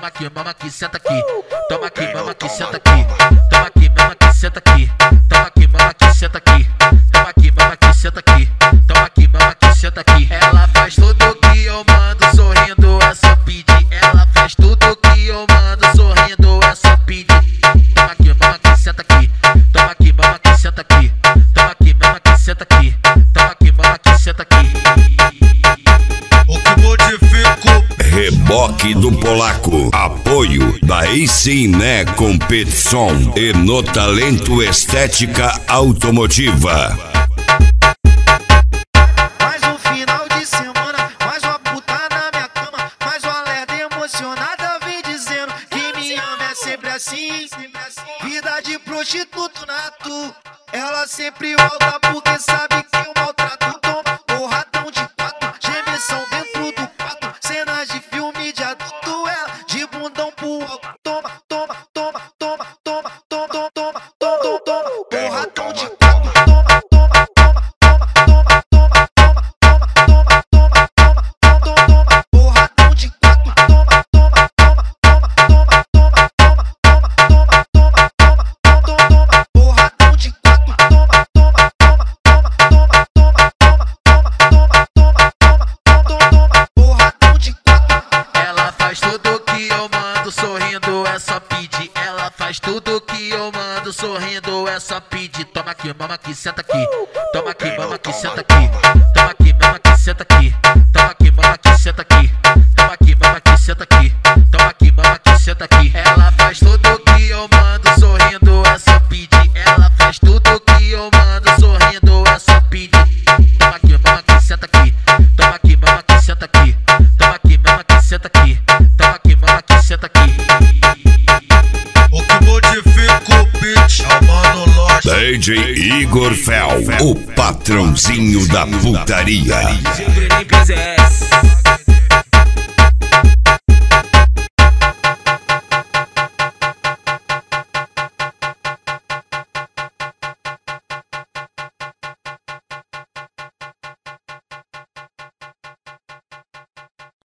aqui, mama aqui, senta aqui. Toma aqui, mama aqui, senta aqui. Toma aqui, mama aqui, senta aqui. Toma aqui, mama aqui, senta aqui. Toma aqui, mama aqui, senta aqui. Toma aqui, mama aqui, senta aqui. Ela faz tudo que eu mando, sorrindo, é só pedir. Ela faz tudo que eu mando, sorrindo, é só pedir. Toma aqui, mama aqui, senta aqui. Toma aqui, mama aqui, senta aqui. Toma aqui, mama aqui, senta aqui. Toma aqui, mama aqui, senta aqui. O que modifico? Reboque do Polaco. Apoio da Iciné Competição e no Talento Estética Automotiva. Mais um final de semana, mais uma puta na minha cama, mais uma lerda emocionada vem dizendo que me ama é sempre assim. Vida de prostituto nato, ela sempre volta porque sabe que eu maltrato. Toma porradão de quatro, gemição dentro do quarto, cenas de filme de adulto, ela de bundão pro alto. Toma, toma, toma, toma, toma, toma, toma, toma, toma, toma, porradão de quatro. Toma, toma, toma, toma, toma, toma, toma, toma, toma, toma, toma, toma, porradão de quatro. Toma, toma, toma, toma, toma, toma, toma, toma, toma, toma, toma, toma, porradão de quatro. Toma, toma, toma, toma, toma, toma, toma, toma, toma, toma, toma, porradão de quatro. Ela faz tudo que eu mando, sorrindo, é só pedir. Ela faz tudo que eu mando, sorrindo, é só pedir. Toma aqui, mama aqui, senta aqui. Toma aqui, mama aqui, senta aqui. Toma aqui, mama aqui, senta aqui. Toma aqui, mama aqui, senta aqui. Toma aqui, mama aqui, senta aqui. Toma aqui, mama aqui, senta aqui. Ela faz tudo que eu mando, sorrindo, é só pedir. Ela faz tudo que eu mando, sorrindo, é só pedir. Toma aqui, mama aqui, senta aqui. Toma aqui, mama aqui, senta aqui. Toma aqui, mama aqui, senta aqui. Toma aqui, mama aqui, senta aqui. O que modifica o beat é o Mano Loja. DJ Igor Fel, o patrãozinho da putaria. DJ Bruninho PZS.